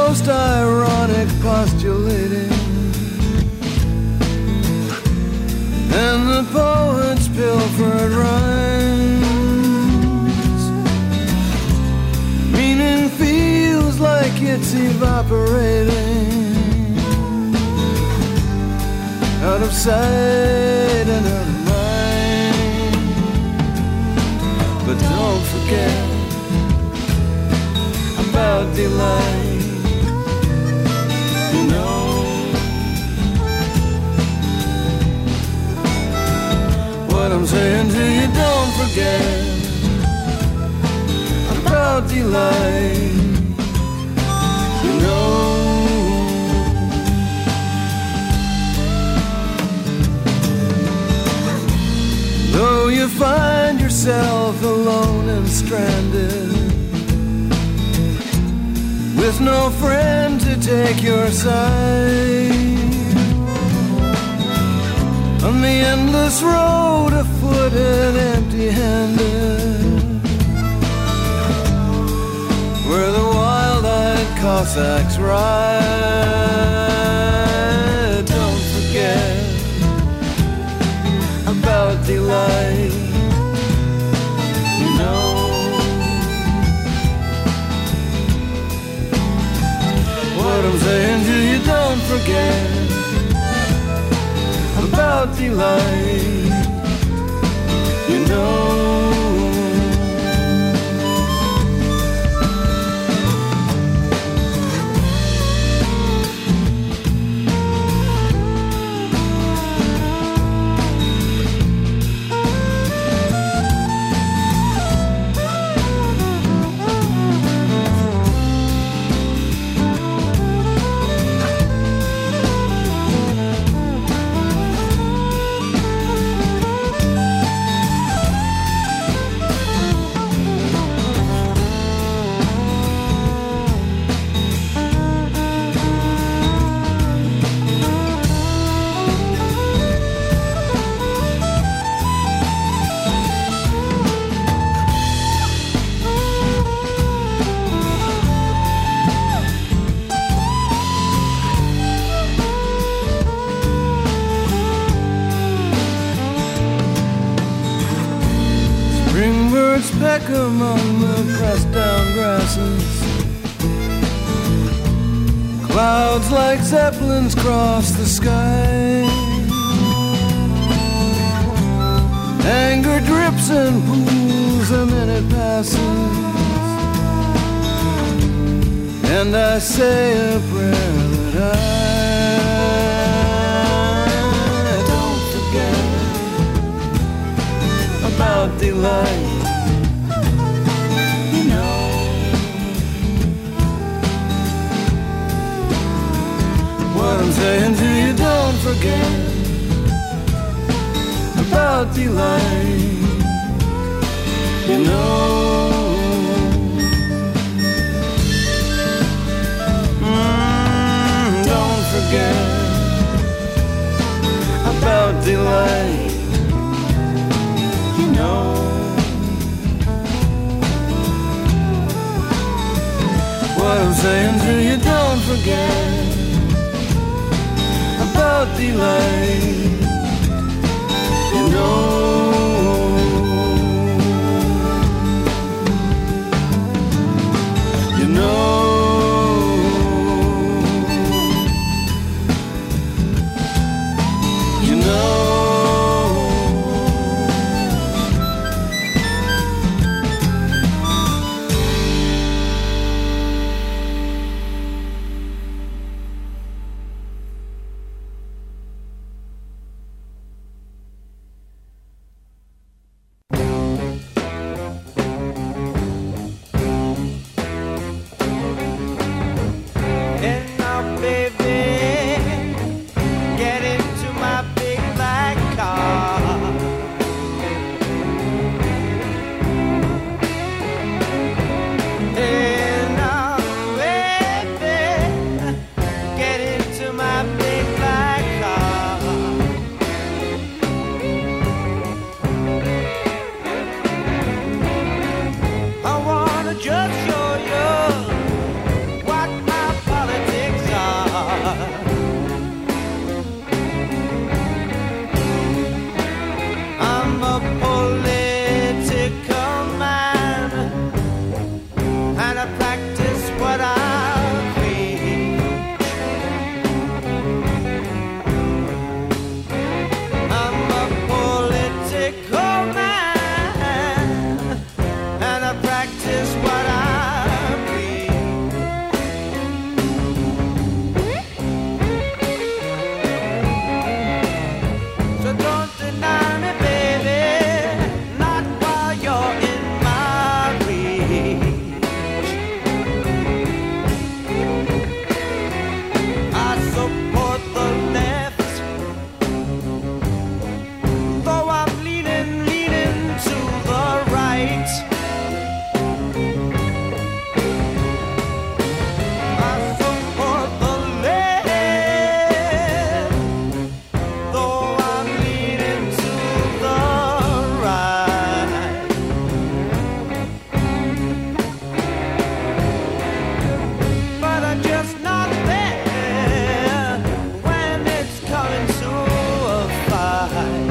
most ironic postulating, and the poet's pilfered rhymes. Meaning feels like it's evaporating, out of sight and out of mind. But don't forget about delight. You know, what I'm saying to you, don't forget about delight. You know, though you find yourself alone and stranded, with no friend to take your side, on the endless road afoot and empty-handed, where the wild-eyed Cossacks ride. Don't forget about delight. You know, what I'm saying to you, don't forget about delight. You know, springbirds peck among the pressed down grasses, clouds like zeppelins cross the sky, anger drips and pools and then it passes, and I say a prayer that I don't forget about delight. You know, what I'm saying to you, don't forget about delight. You know, don't forget about delight. You know, what I'm saying to you, don't forget about delight. You know, you know, you know. don't deny me, baby, not while you're in my reach. I support the left, though I'm leaning to the right. I support the left, though I'm leaning to the right. But I'm just not there when it's coming to a fight.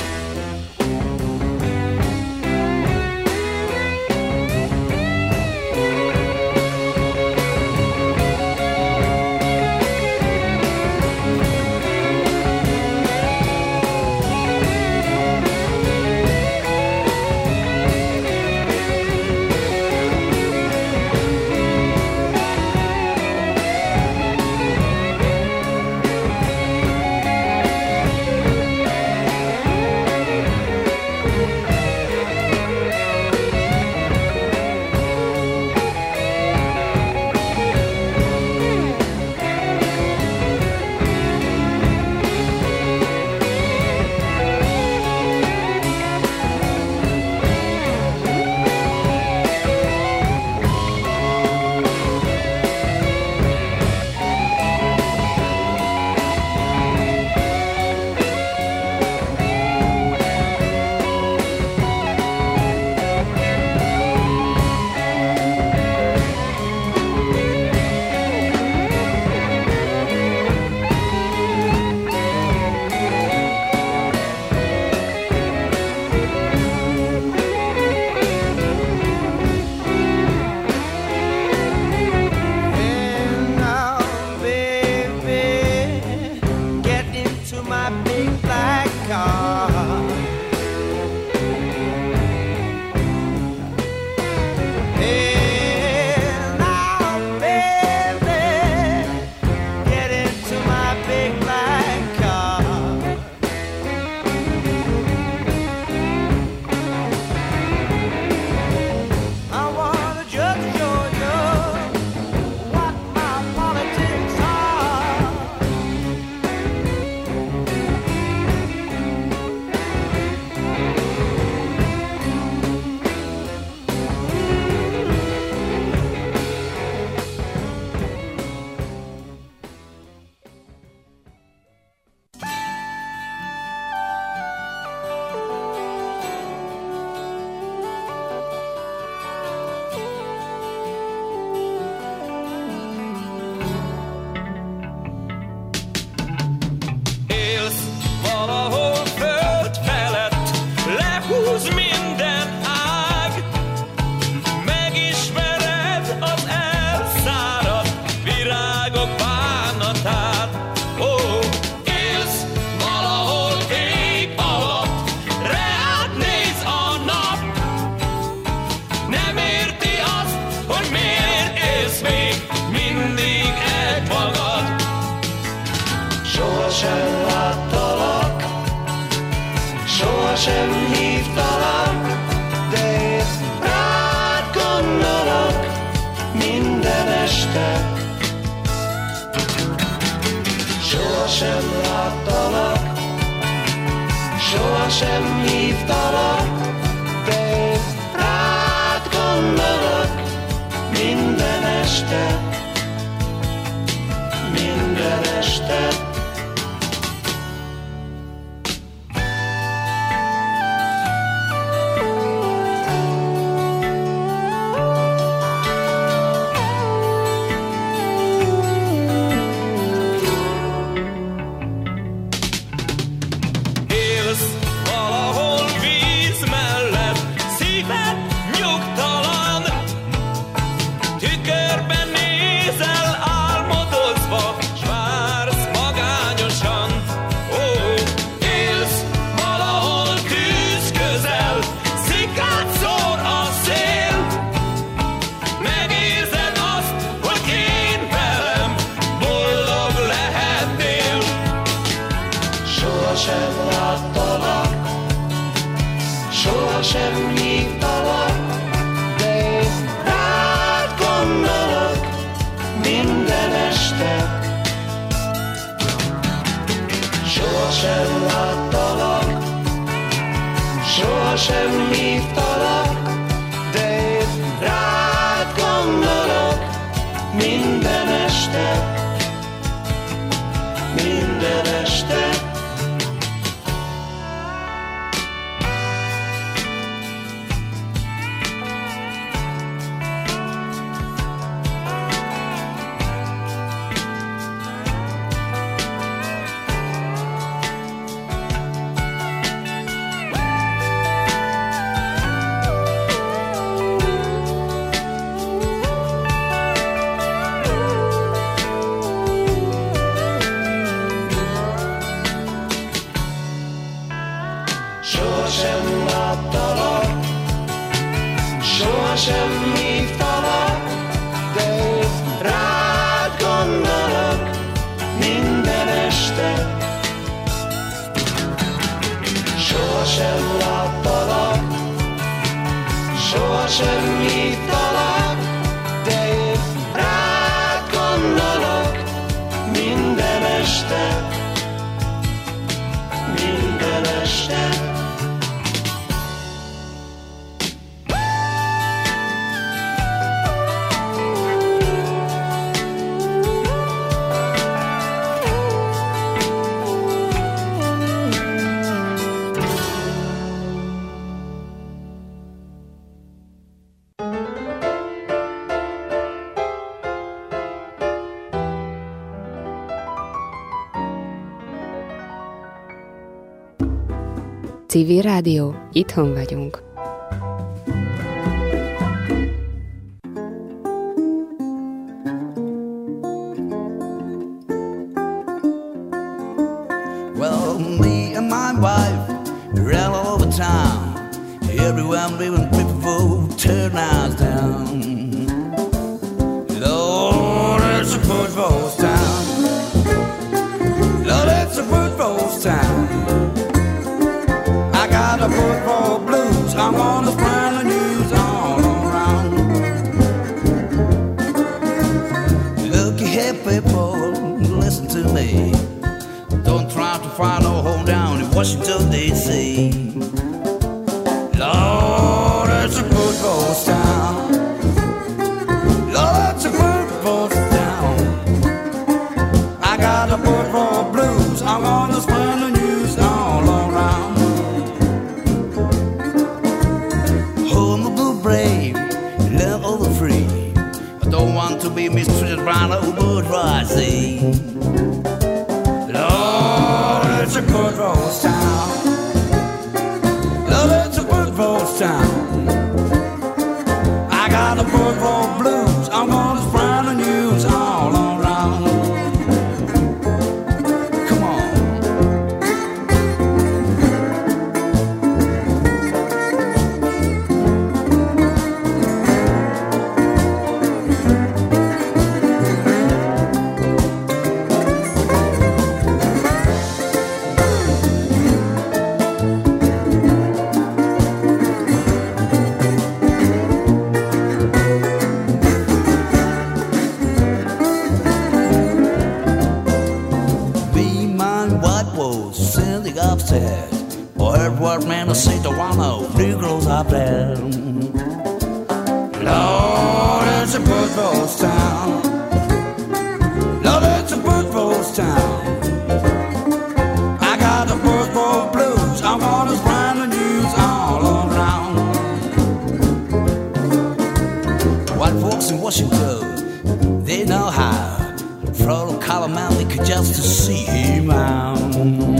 Sem hívtalak, de én rád gondolok minden este. Sohasem láttalak, sohasem hívtalak, de én rád gondolok minden este, minden este. Sohasem láttam sohasem hívtalak, de én rád gondolok minden este. Sohasem láttalak, sohasem hívtalak, de én rád gondolok minden este, minden este. Sohasem láttalak, sohasem hívtalak, de én rád gondolok minden este. Sohasem láttalak, sohasem hívtalak, de én rád gondolok minden este, minden este. Civil Rádió, itthon vagyunk. Well, me and my wife ran all over town. Everyone leaving people turn us down. Lord, it's a football town. Lord, it's a football town. I got the football blues. I'm gonna find the news all around. Look here, people, listen to me. Don't try to find a home down in Washington, D.C. Lord, it's a football town. Lord, it's a football town. I got the football blues. I'm gonna find the news all around. Brave, love over free. I don't want to be mistreated by no bourgeoisie. Lord, it's a football town. Lord, it's a football town. I got the football blues. I'm gonna spread the news all around. Come on. What man to say to one of Negroes out there? Lord, it's a football town. Lord, it's a football town. I got the football blues. I want to find the news all around. White folks in Washington, they know how. Throw a collar man, they could just to see him out.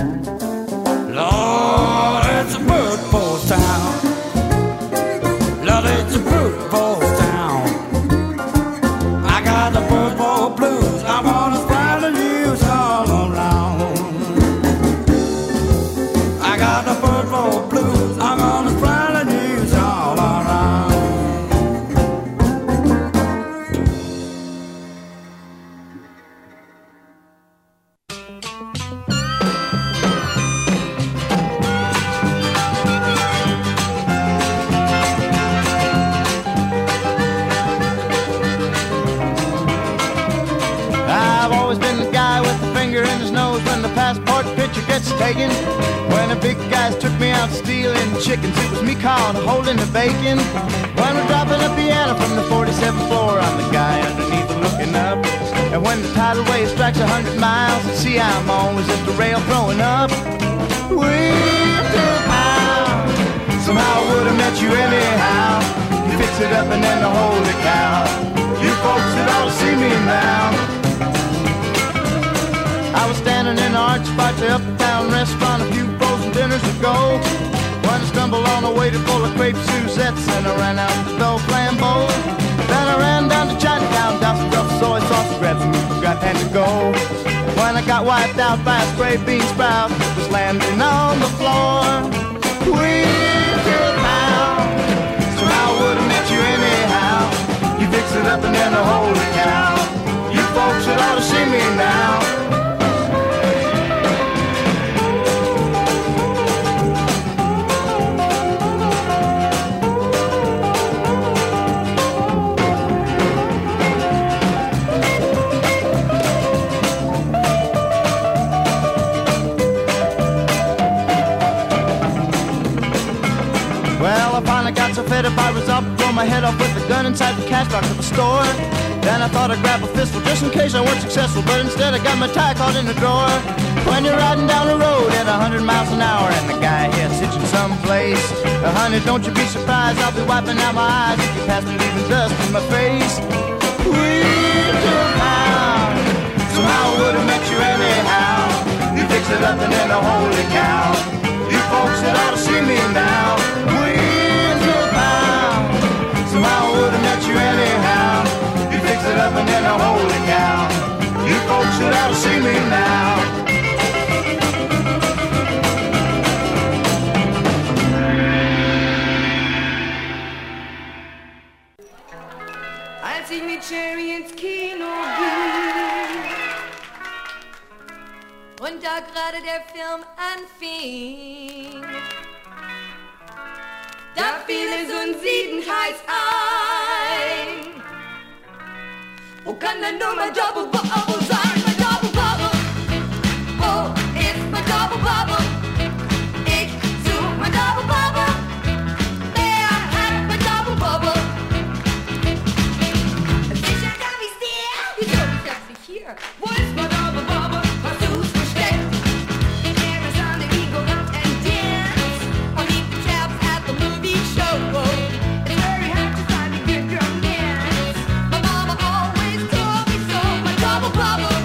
Lord, it's a football town. Lord, it's a football town. I got the football blues. I wanna spread the news all around. I got the football blues. I'm gonna spread the news all around. pagan. When the big guys took me out stealing chickens, it was me caught holding the bacon. When we're dropping a piano from the 47th floor, I'm the guy underneath looking up. And when the tidal wave strikes 100 miles at sea, I'm always at the rail throwing up. Winter bound, somehow I would have met you anyhow. You fix it up and then the holy cow. You folks that ought to see me now. I was standing in the arch spot to uptown restaurant a few frozen dinners ago, when I stumbled on a waiter full of crepe Suzettes, and I ran out the door flambeau. Then I ran down to Chinatown, down some rough soy sauce, grabbed some meat, forgot and to go. When I got wiped out by a spray bean sprout, it was landing on the floor. Winter bound, somehow I would have met you anyhow. You fix it up and then the holy cow. You folks that ought to see me now. Got so fed up I was up, throw my head off with the gun inside the cash box of the store. Then I thought I'd grab a pistol just in case I weren't successful, but instead I got my tie caught in the drawer. When you're riding down the road at 100 miles an hour and the guy here's sitting someplace, honey, don't you be surprised, I'll be wiping out my eyes if you pass me leaving dust in my face. Winter bound, somehow I would have met you anyhow. You fix it up and then the holy cow. You folks that ought to see me now. Somehow I would have met you anyhow. You fix it up and then the holy cow. You folks should ought to see me now. Als ich mit Cherry ins Kino ging und da gerade der Film anfing, da fiel es uns siedend heiß ein. Wo kann denn nur mein Double Bubble sein? Mein Double Bubble, wo ist mein Double Bubble? Ich such mein Double Bubble, wer hat mein Double Bubble? Sicher gab ich's dir, wieso ich hab's nicht hier? Wo ist mein Double Bubble? Hast du's versteckt? There is on the Eagle and dance, or leave the tabs at the movie show. It's very hard to find a good romance. My mama always told me so. My double bubble.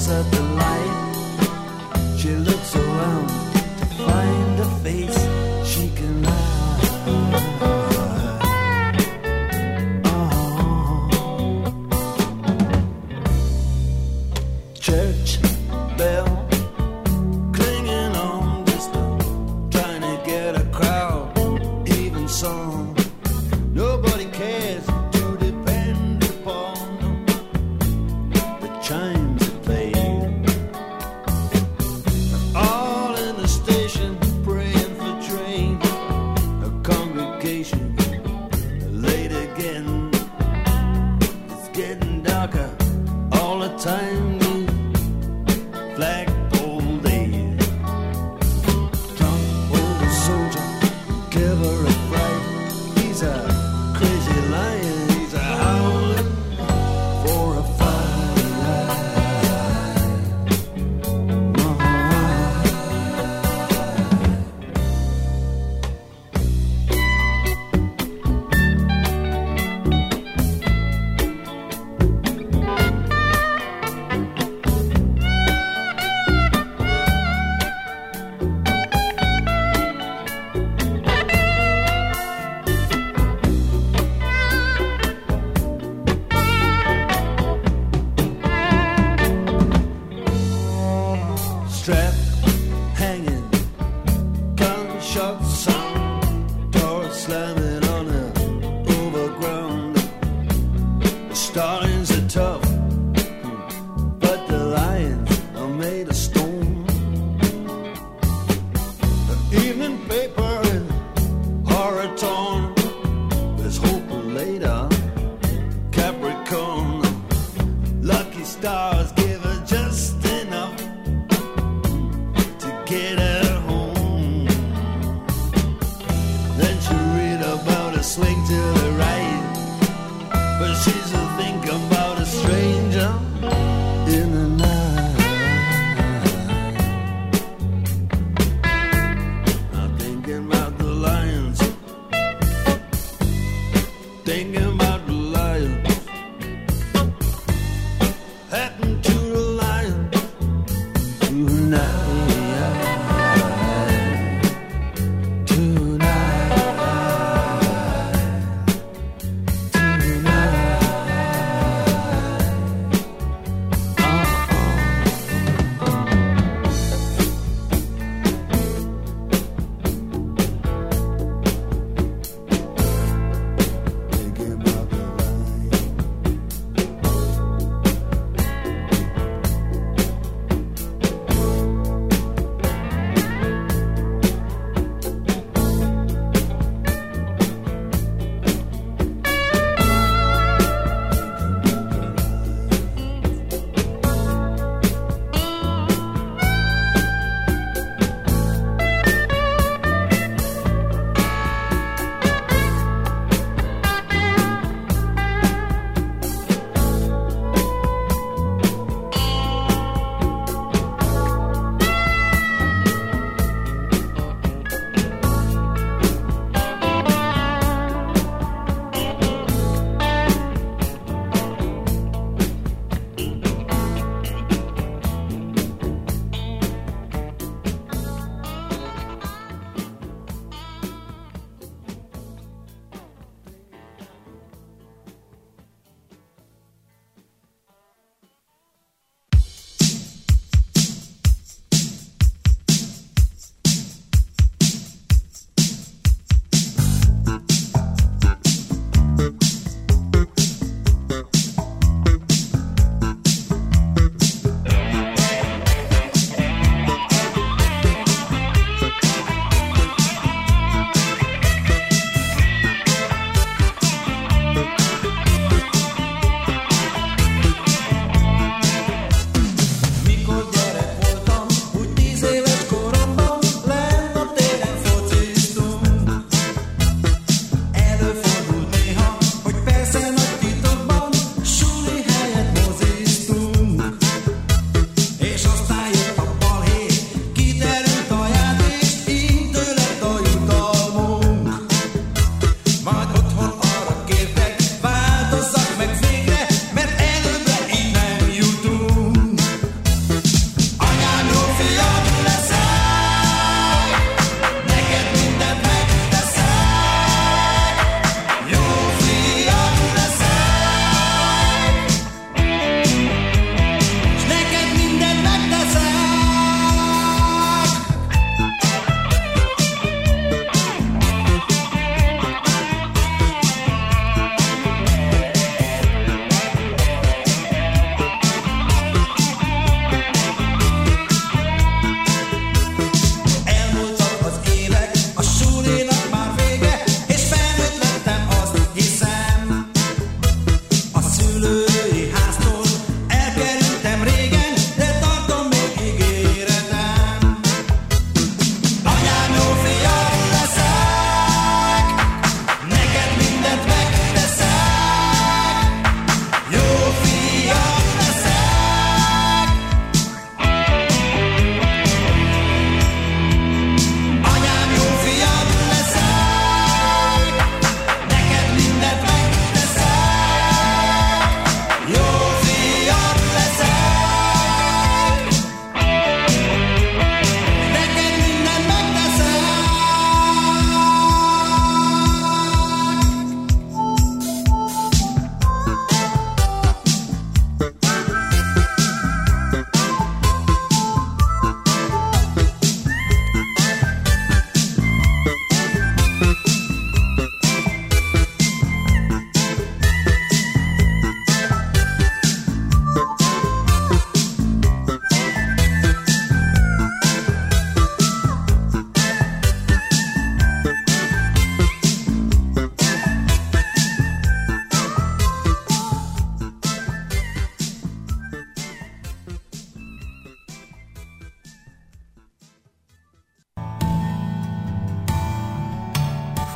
at the light. She looks around to find a face she can hide. Church bell clinging on distant, trying to get a crowd, even song. Nobody cares to depend upon the chimes that play. All in the station praying for train, a congregation late again. It's getting darker all the time. Flag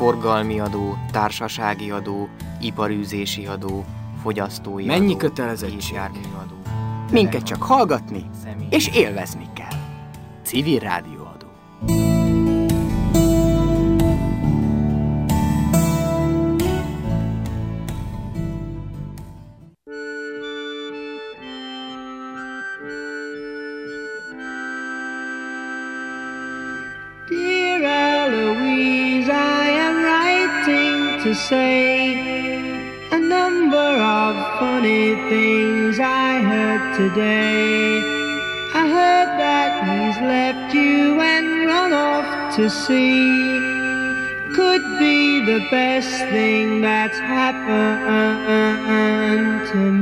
forgalmi adó, társasági adó, iparűzési adó, fogyasztói Mennyi adó, kötelezettség? járműadó. Minket csak hallgatni és élvezni kell. Civil rádióadó. Dear Eloise, I am writing to say a number of funny things I heard today. I heard that he's left you and run off to sea. Could be the best thing that's happened to